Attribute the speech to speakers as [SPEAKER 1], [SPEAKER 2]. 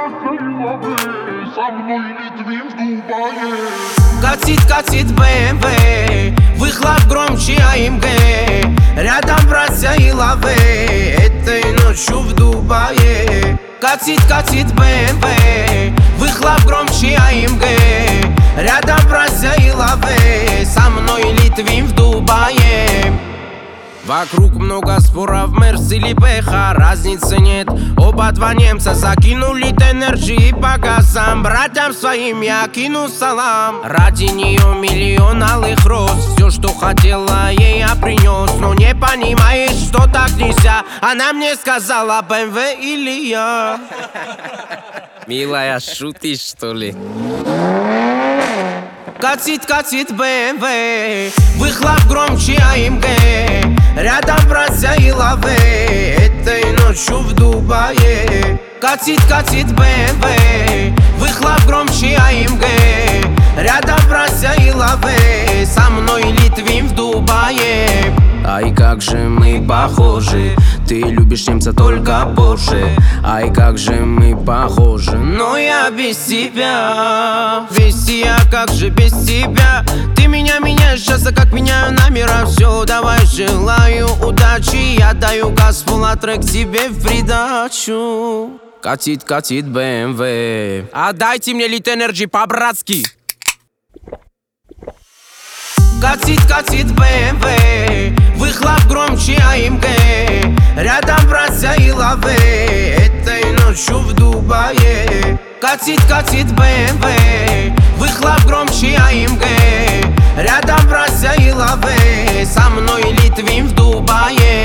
[SPEAKER 1] Со мной Литвин в Дубае.
[SPEAKER 2] Катит БМВ, выхлоп громче АМГ. Рядом братья и лавы, этой ночью в Дубае. Катит БМВ, выхлоп громче АМГ. Рядом братья и лавы, со мной Литвин в Дубае. Вокруг много споров, Мерс или Бэха, разницы нет. Оба два немца закинули энергии по газам. Братьям своим я кину салам. Ради нее миллион алых роз. Все, что хотела, ей я принес. Но не понимаешь, что так нельзя. Она мне сказала, БМВ или я. Милая, шутишь, что ли? Катит БМВ, выхлоп громче АМГ. Рядом братья и лавы, этой ночью в Дубае. Катит БМВ, выхлоп громче АМГ. Рядом братья и лавы, со мной Литвин в Дубае. Ай, как же мы похожи, ты любишь немца только Порше. Ай, как же мы похожи, но я без тебя. Вести я как же без тебя. Ты меня меняешь часто, как меняю номера. Все, давай, желаю удачи. Я даю газ, трек тебе в придачу. Катит БМВ, отдайте мне Lit Energy по-братски. Катит БМВ, выхлоп громче АМГ. Рядом братья и лавы, этой ночью в Дубае. Катит БМВ, выхлоп громче АМГ. Рядом братья и лавы, со мной Литвин в Дубае.